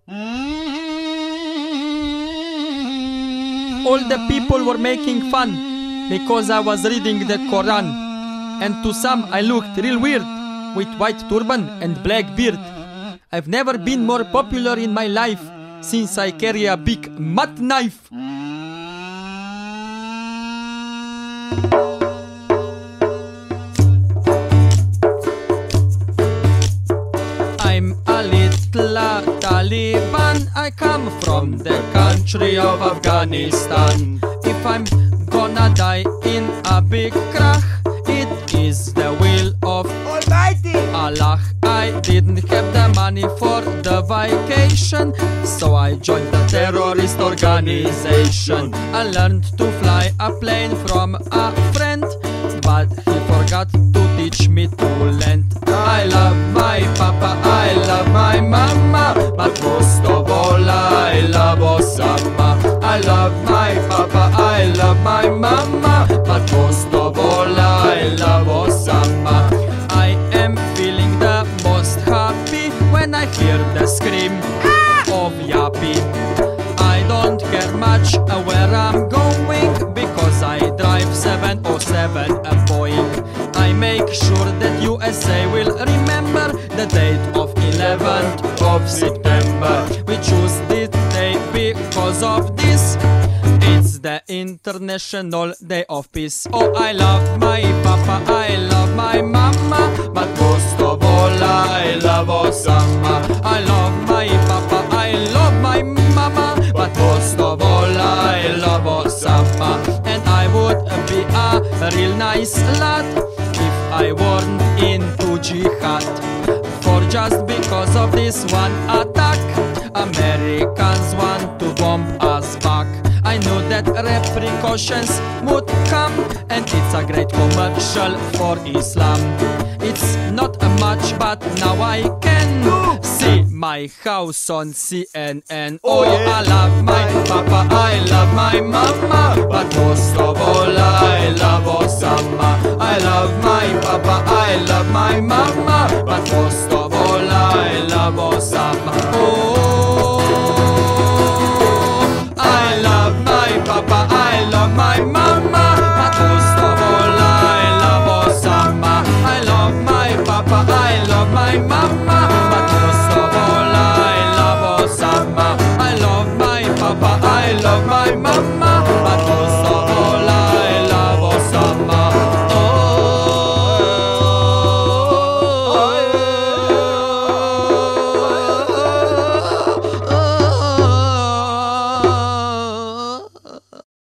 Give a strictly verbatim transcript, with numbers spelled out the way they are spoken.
All the people were making fun because I was reading the Quran, and to some I looked real weird with white turban and black beard. I've never been more popular in my life since I carry a big mat knife. I'm a little Taliban. I come from the country of Afghanistan. If I'm gonna die in a big crash, it is the will of Almighty Allah. I didn't have the money for the vacation, so I joined the terrorist organization. I learned to fly a plane from a friend, but he forgot to teach me to land. I love my papa, I love my mama, but most of all I love Osama. I love my papa, I love my mama, but most of all I love Osama. I am feeling the most happy when I hear the scream of Yappy. I don't care much where I'm going because I drive seven oh seven a Boeing. I make sure that U S A will remember the date of eleventh of September. We choose this day because of this. It's the International Day of Peace. Oh, I love my papa, I love my mama, but most of all I love Osama. I love my papa, I love my mama, but most of all I love Osama. And I would be a real nice lad if I weren't into jihad. For just because of this one attack, Americans want to bomb us back. I knew that repercussions would come, and it's a great commercial for Islam. It's not much, but now I can see my house on C N N. Oh, I love my papa, I love my mama, but most of all I love Osama. I love my papa, I love my mama, but most of all I love Osama. Oh,